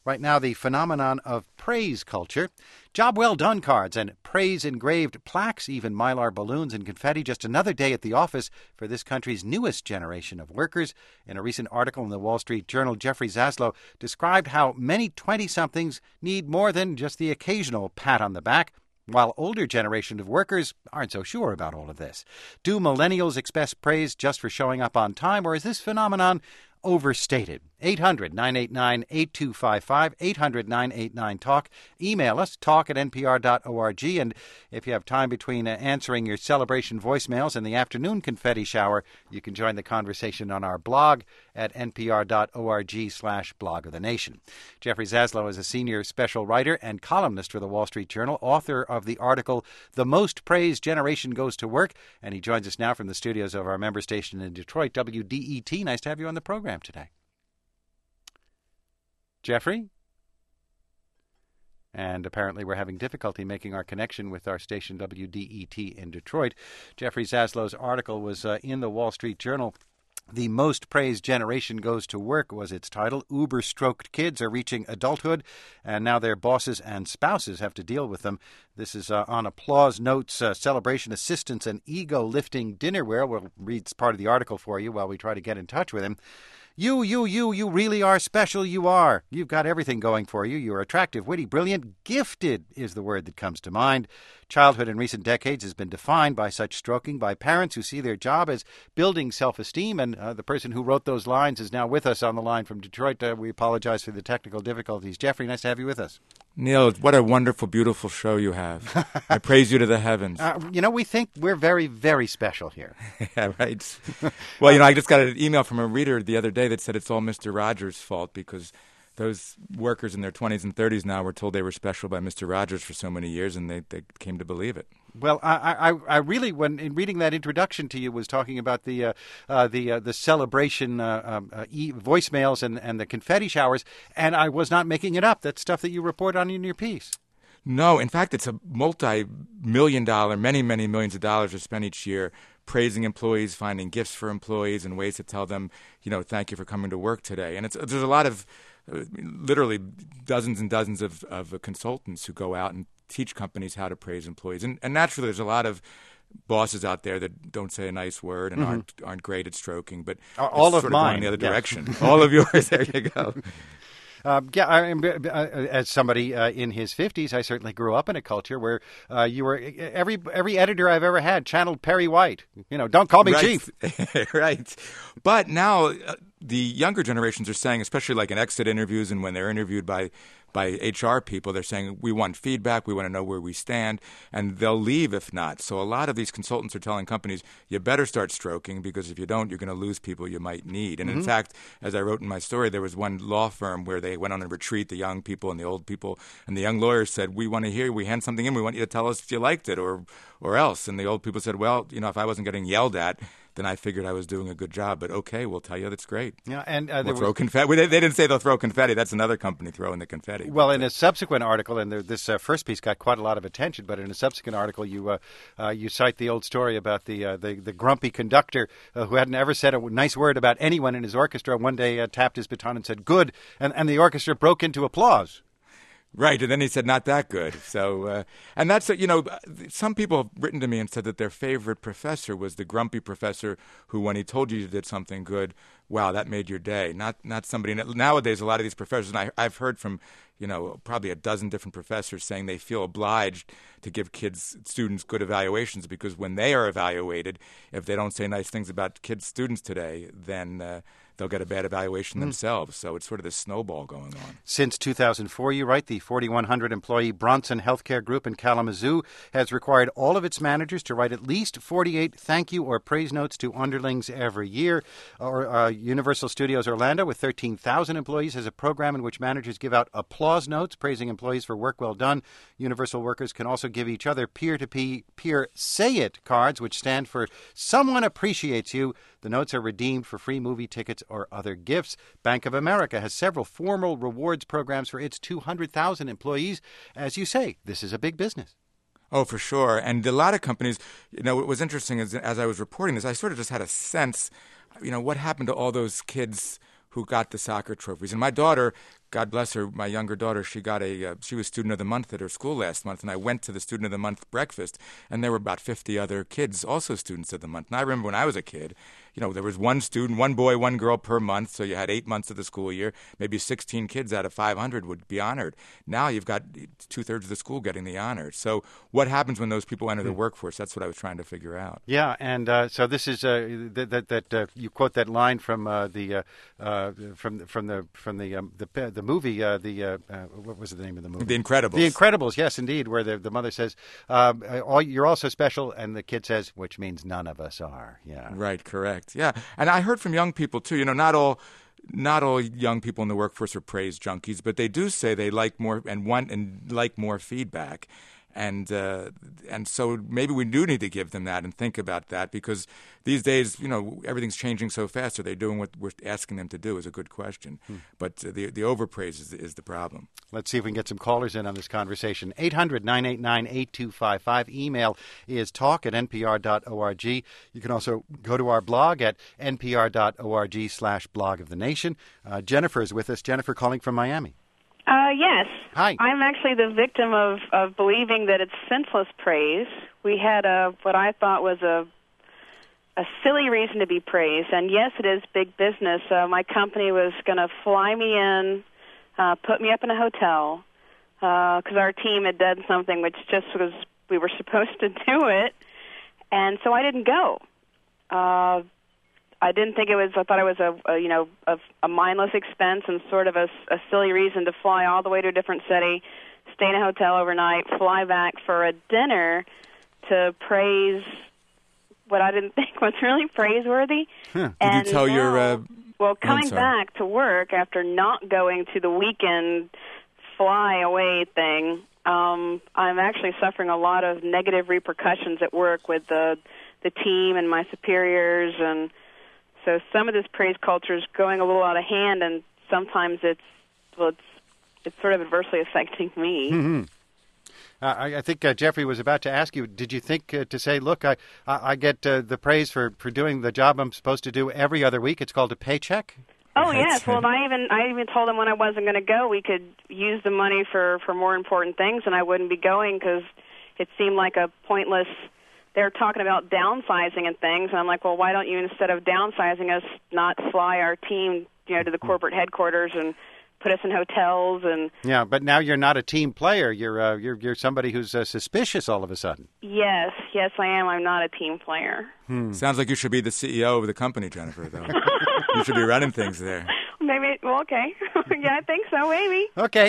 Right now, the phenomenon of praise culture. Job well done cards and praise engraved plaques, even Mylar balloons and confetti. Just another day at the office for this country's newest generation of workers. In a recent article in the Wall Street Journal, Jeffrey Zaslow described how many 20-somethings need more than just the occasional pat on the back, while older generation of workers aren't so sure about all of this. Do millennials expect praise just for showing up on time, or is this phenomenon overstated? 800-989-8255, 800-989-TALK. Email us, talk@npr.org. And if you have time between answering your celebration voicemails and the afternoon confetti shower, you can join the conversation on our blog at npr.org/blog of the nation. Jeffrey Zaslow is a senior special writer and columnist for the Wall Street Journal, author of the article, The Most Praised Generation Goes to Work, and he joins us now from the studios of our member station in Detroit, WDET. Nice to have you on the program today. Jeffrey? And apparently we're having difficulty making our connection with our station WDET in Detroit. Jeffrey Zaslow's article was in the Wall Street Journal. The Most Praised Generation Goes to Work was its title. Uber-stroked kids are reaching adulthood, and now their bosses and spouses have to deal with them. This is on Applause Notes, Celebration Assistance, and Ego-Lifting Dinnerware. We'll read part of the article for you while we try to get in touch with him. You really are special, you are. You've got everything going for you. You're attractive, witty, brilliant. Gifted is the word that comes to mind. Childhood in recent decades has been defined by such stroking by parents who see their job as building self-esteem, and the person who wrote those lines is now with us on the line from Detroit. We apologize for the technical difficulties. Jeffrey, nice to have you with us. Neil, what a wonderful, beautiful show you have. I praise you to the heavens. We think we're very, very special here. Yeah, right. Well, I just got an email from a reader the other day that said it's all Mr. Rogers' fault because those workers in their 20s and 30s now were told they were special by Mr. Rogers for so many years, and they came to believe it. Well, I really, when in reading that introduction to you, was talking about the celebration voicemails and the confetti showers, and I was not making it up. That's stuff that you report on in your piece. No, in fact, it's a multi-million-dollar, many millions of dollars are spent each year praising employees, finding gifts for employees, and ways to tell them, thank you for coming to work today. And there's a lot of literally dozens and dozens of consultants who go out and teach companies how to praise employees. And naturally, there's a lot of bosses out there that don't say a nice word and aren't great at stroking, but all of sort mine going the other direction. All of yours. There you go. As somebody in his 50s, I certainly grew up in a culture where you were every editor I've ever had channeled Perry White. Don't call me chief. Right. But now the younger generations are saying, especially like in exit interviews and when they're interviewed by HR people, they're saying, we want feedback, we want to know where we stand, and they'll leave if not. So a lot of these consultants are telling companies, you better start stroking, because if you don't, you're going to lose people you might need. And in fact, as I wrote in my story, there was one law firm where they went on a retreat, the young people and the old people, and the young lawyers said, we want to hear, we hand something in, we want you to tell us if you liked it or else. And the old people said, well, if I wasn't getting yelled at, then I figured I was doing a good job. But okay, we'll tell you that's great. Yeah, and we'll throw confetti. They didn't say they'll throw confetti. That's another company throwing the confetti. Well, in a subsequent article, and this first piece got quite a lot of attention, but in a subsequent article, you cite the old story about the grumpy conductor who hadn't ever said a nice word about anyone in his orchestra. One day tapped his baton and said, good, and the orchestra broke into applause. Right, and then he said, not that good. So, and that's, some people have written to me and said that their favorite professor was the grumpy professor who, when he told you did something good, wow, that made your day. Not somebody, nowadays, a lot of these professors, and I've heard from, probably a dozen different professors saying they feel obliged to give students good evaluations, because when they are evaluated, if they don't say nice things about students today, then they'll get a bad evaluation themselves. So it's sort of this snowball going on. Since 2004, you write, the 4,100-employee Bronson Healthcare Group in Kalamazoo has required all of its managers to write at least 48 thank you or praise notes to underlings every year. Universal Studios Orlando, with 13,000 employees, has a program in which managers give out applause notes praising employees for work well done. Universal workers can also give each other peer-to-peer Say It cards, which stand for Someone Appreciates You. The notes are redeemed for free movie tickets or other gifts. Bank of America has several formal rewards programs for its 200,000 employees. As you say, this is a big business. Oh, for sure. And a lot of companies, what was interesting is as I was reporting this, I sort of just had a sense, what happened to all those kids who got the soccer trophies. And my daughter God bless her, my younger daughter, she was Student of the Month at her school last month, and I went to the Student of the Month breakfast, and there were about 50 other kids, also Students of the Month. And I remember when I was a kid, there was one student, one boy, one girl per month, so you had 8 months of the school year. Maybe 16 kids out of 500 would be honored. Now you've got 2/3 of the school getting the honor. So what happens when those people enter the workforce? That's what I was trying to figure out. Yeah, and so this is that you quote that line from the movie. What was the name of the movie? The Incredibles. The Incredibles, yes, indeed, where the mother says, "You're all so special," and the kid says, "Which means none of us are." Yeah, right, correct. Yeah, and I heard from young people too. Not all young people in the workforce are praise junkies, but they do say they like more and like more feedback. And so maybe we do need to give them that and think about that, because these days, everything's changing so fast. Are they doing what we're asking them to do is a good question. But the overpraise is the problem. Let's see if we can get some callers in on this conversation. 800-989-8255. Email is talk@npr.org. You can also go to our blog at npr.org/blog of the nation. Jennifer is with us. Jennifer calling from Miami. Yes. Hi. I'm actually the victim of believing that it's senseless praise. We had what I thought was a silly reason to be praised, and yes, it is big business. My company was going to fly me in, put me up in a hotel, because our team had done something which just was, we were supposed to do it, and so I didn't go. I didn't think it was. I thought it was a mindless expense and sort of a silly reason to fly all the way to a different city, stay in a hotel overnight, fly back for a dinner to praise what I didn't think was really praiseworthy. Did you tell your? Coming back to work after not going to the weekend fly away thing, I'm actually suffering a lot of negative repercussions at work with the team and my superiors, and so some of this praise culture is going a little out of hand, and sometimes it's sort of adversely affecting me. Mm-hmm. I think Jeffrey was about to ask you, did you think to say, look, I get the praise for doing the job I'm supposed to do every other week. It's called a paycheck? Oh, yes. Well, I even told them when I wasn't going to go, we could use the money for more important things, and I wouldn't be going because it seemed like a pointless. They were talking about downsizing and things, and I'm like, well, why don't you, instead of downsizing us, not fly our team, to the corporate headquarters and put us in hotels and. Yeah, but now you're not a team player. You're somebody who's suspicious all of a sudden. Yes, I am. I'm not a team player. Sounds like you should be the CEO of the company, Jennifer. Though you should be running things there. Maybe. Well, okay. Yeah, I think so. Maybe. Okay,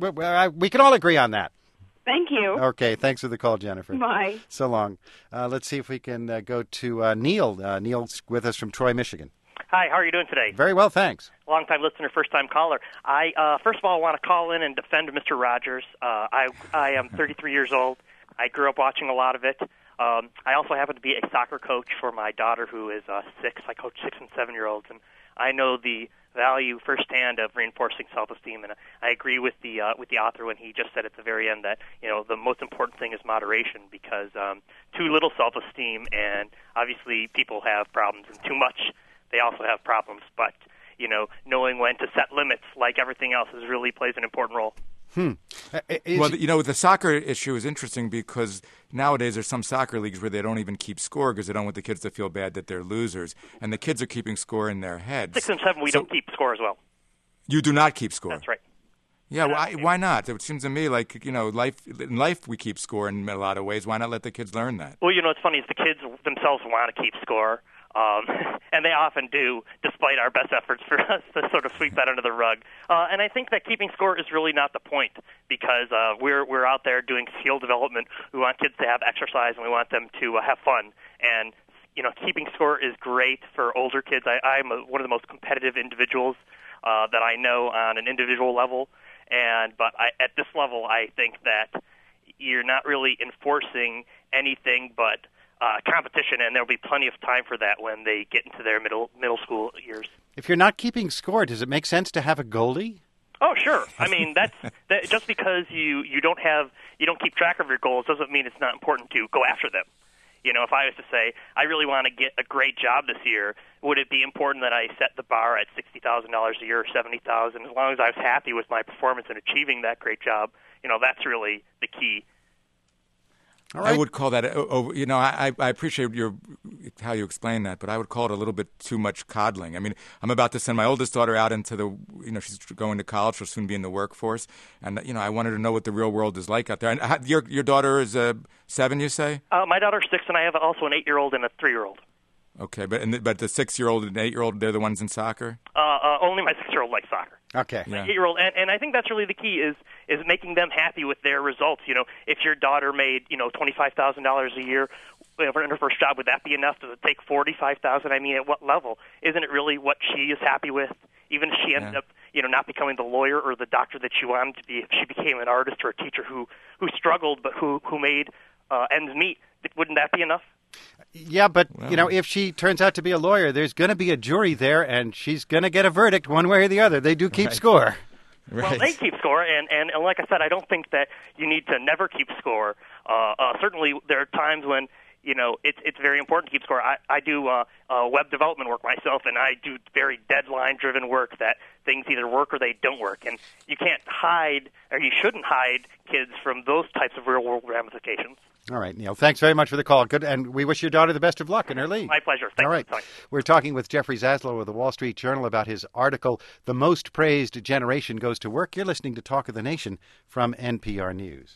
we can all agree on that. Thank you. Okay, thanks for the call, Jennifer. Bye. So long. Let's see if we can go to Neil. Neil's with us from Troy, Michigan. Hi, how are you doing today? Very well, thanks. Long-time listener, first-time caller. I first of all want to call in and defend Mr. Rogers. I am 33 years old. I grew up watching a lot of it. I also happen to be a soccer coach for my daughter, who is 6. I coach 6- and 7-year-olds, and I know the value firsthand of reinforcing self-esteem, and I agree with the author when he just said at the very end that the most important thing is moderation, because too little self-esteem, and obviously people have problems, and too much, they also have problems. But knowing when to set limits, like everything else, really plays an important role. Well, the soccer issue is interesting because nowadays there's some soccer leagues where they don't even keep score because they don't want the kids to feel bad that they're losers, and the kids are keeping score in their heads. 6 and 7, we don't keep score as well. You do not keep score. That's right. Yeah, why not? It seems to me like in life we keep score in a lot of ways. Why not let the kids learn that? Well, what's funny is the kids themselves want to keep score. And they often do, despite our best efforts for us to sort of sweep that under the rug. And I think that keeping score is really not the point, because we're out there doing skill development. We want kids to have exercise, and we want them to have fun. And keeping score is great for older kids. I'm one of the most competitive individuals that I know on an individual level. But at this level, I think that you're not really enforcing anything but competition, and there'll be plenty of time for that when they get into their middle school years. If you're not keeping score, does it make sense to have a goalie? Oh, sure. I mean, that just because you don't keep track of your goals doesn't mean it's not important to go after them. You know, if I was to say, I really want to get a great job this year, would it be important that I set the bar at $60,000 a year or $70,000? As long as I was happy with my performance in achieving that great job, you know, that's really the key. All right. I would call that, you know, I appreciate how you explain that, but I would call it a little bit too much coddling. I mean, I'm about to send my oldest daughter out into she's going to college. She'll soon be in the workforce. And, you know, I wanted to know what the real world is like out there. And your daughter is 7, you say? My daughter's 6, and I have also an 8-year-old and a 3-year-old. Okay, but the 6-year-old and 8-year-old, they're the ones in soccer? Only my 6-year-old likes soccer. Okay. My 8-year-old, and I think that's really the key is making them happy with their results. You know, if your daughter made $25,000 a year in her first job, would that be enough to take $45,000? I mean, at what level? Isn't it really what she is happy with? Even if she ended up, not becoming the lawyer or the doctor that she wanted to be, if she became an artist or a teacher who struggled but who made ends meet, wouldn't that be enough? Yeah, but, if she turns out to be a lawyer, there's going to be a jury there, and she's going to get a verdict one way or the other. They do keep score. Right. Well, they keep score, and like I said, I don't think that you need to never keep score. Certainly, there are times when, it's very important to keep score. I do web development work myself, and I do very deadline-driven work that things either work or they don't work. And you can't hide, or you shouldn't hide kids from those types of real-world ramifications. All right, Neil. Thanks very much for the call. Good, and we wish your daughter the best of luck in her league. My pleasure. Thanks. All right. We're talking with Jeffrey Zaslow of the Wall Street Journal about his article, The Most Praised Generation Goes to Work. You're listening to Talk of the Nation from NPR News.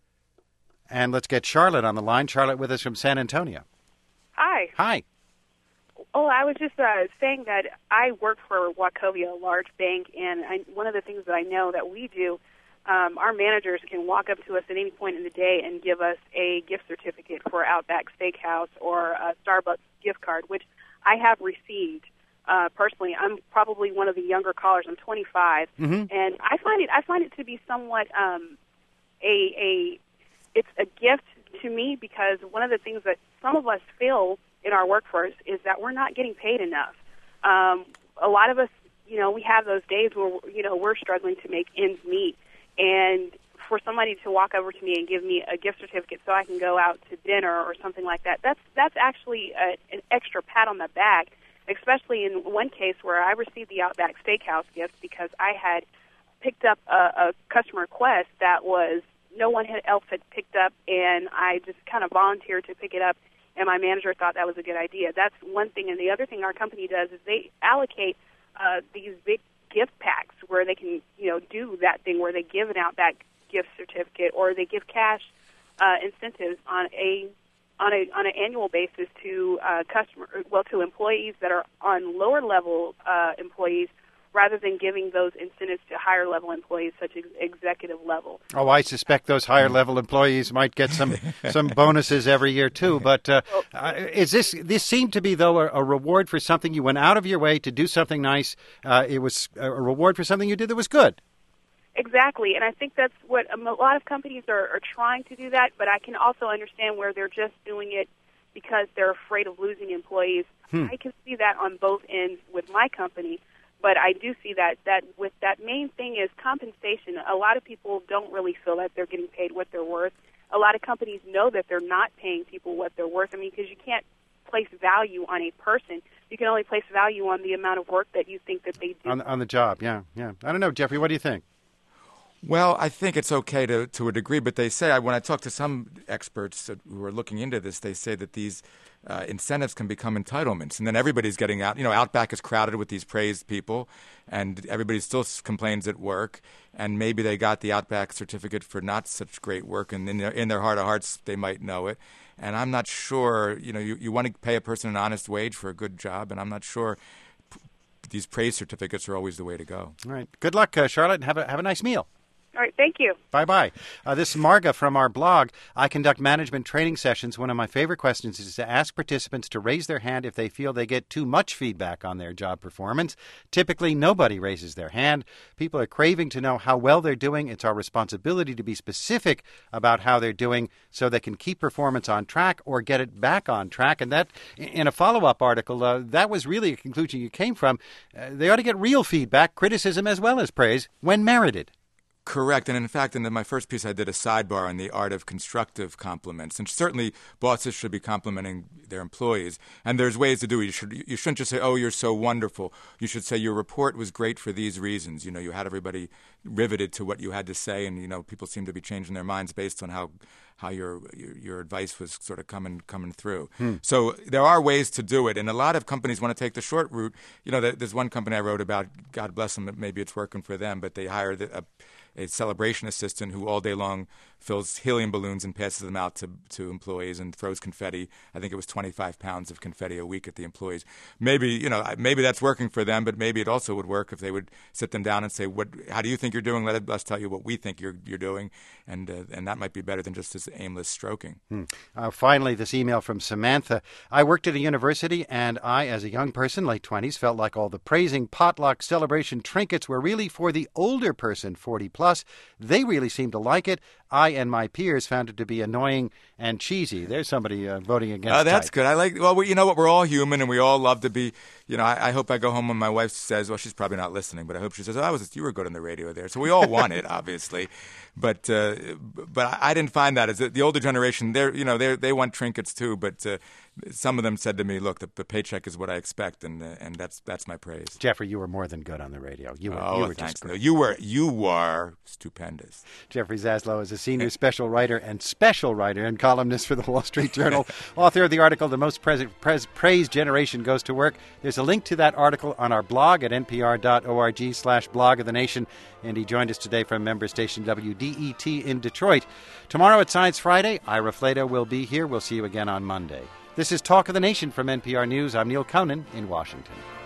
And let's get Charlotte on the line. Charlotte with us from San Antonio. Hi. Hi. Oh, I was just saying that I work for Wachovia, a large bank, and one of the things that I know that we do, our managers can walk up to us at any point in the day and give us a gift certificate for Outback Steakhouse or a Starbucks gift card, which I have received personally. I'm probably one of the younger callers. I'm 25, and I find it to be somewhat it's a gift to me, because one of the things that some of us feel in our workforce is that we're not getting paid enough. A lot of us, we have those days where we're struggling to make ends meet. And for somebody to walk over to me and give me a gift certificate so I can go out to dinner or something like that, that's actually an extra pat on the back, especially in one case where I received the Outback Steakhouse gift because I had picked up a customer request that was no one else had picked up, and I just kind of volunteered to pick it up, and my manager thought that was a good idea. That's one thing. And the other thing our company does is they allocate these big gift packs where they can, do that thing where they give an Outback gift certificate or they give cash incentives on an annual basis to to employees that are on lower level employees, rather than giving those incentives to higher level employees, such as executive level. Oh, I suspect those higher level employees might get some bonuses every year too. But is this seemed to be, though, a reward for something you went out of your way to do something nice? It was a reward for something you did that was good. Exactly, and I think that's what a lot of companies are trying to do that. But I can also understand where they're just doing it because they're afraid of losing employees. I can see that on both ends with my company. But I do see that with that main thing is compensation. A lot of people don't really feel that they're getting paid what they're worth. A lot of companies know that they're not paying people what they're worth. I mean, because you can't place value on a person. You can only place value on the amount of work that you think that they do. On the job, yeah. I don't know, Jeffrey, what do you think? Well, I think it's okay to a degree, but they say, when I talk to some experts who are looking into this, they say that these incentives can become entitlements, and then everybody's getting out. Outback is crowded with these praised people, and everybody still complains at work, and maybe they got the Outback certificate for not such great work, and in their heart of hearts, they might know it. And I'm not sure, you want to pay a person an honest wage for a good job, and I'm not sure these praise certificates are always the way to go. All right. Good luck, Charlotte, and have a nice meal. All right, thank you. Bye-bye. This is Marga from our blog. I conduct management training sessions. One of my favorite questions is to ask participants to raise their hand if they feel they get too much feedback on their job performance. Typically, nobody raises their hand. People are craving to know how well they're doing. It's our responsibility to be specific about how they're doing so they can keep performance on track or get it back on track. And that, in a follow-up article, that was really a conclusion you came from. They ought to get real feedback, criticism as well as praise, when merited. Correct. And in fact, in my first piece, I did a sidebar on the art of constructive compliments. And certainly bosses should be complimenting their employees. And there's ways to do it. You shouldn't just say, oh, you're so wonderful. You should say your report was great for these reasons. You know, you had everybody riveted to what you had to say. And, you know, people seem to be changing their minds based on how your advice was sort of coming through. So there are ways to do it. And a lot of companies want to take the short route. You know, there's one company I wrote about, God bless them, maybe it's working for them, but they hired a celebration assistant who all day long fills helium balloons and passes them out to employees and throws confetti. I think it was 25 pounds of confetti a week at the employees. Maybe that's working for them, but maybe it also would work if they would sit them down and say, how do you think you're doing? Let us tell you what we think you're doing. And that might be better than just this aimless stroking. Finally, this email from Samantha. I worked at a university, and I, as a young person, late 20s, felt like all the praising, potluck, celebration trinkets were really for the older person, 40 plus. They really seemed to like it. I and my peers found it to be annoying and cheesy. There's somebody voting against. Oh, that's good. I like. Well, you know what? We're all human, and we all love to be. You know, I hope I go home and my wife says, well, she's probably not listening, but I hope she says, oh, you were good on the radio there. So we all want it, obviously, but I didn't find that. As the older generation, they want trinkets too, but some of them said to me, look, the paycheck is what I expect, and that's my praise. Jeffrey, you were more than good on the radio. You were thanks. just great. You were stupendous. Jeffrey Zaslow is a senior special writer and columnist for the Wall Street Journal, author of the article, The Most Praised Generation Goes to Work. There's a link to that article on our blog at npr.org/blog of the nation. And he joined us today from member station WDET in Detroit. Tomorrow at Science Friday, Ira Flatow will be here. We'll see you again on Monday. This is Talk of the Nation from NPR News. I'm Neil Conan in Washington.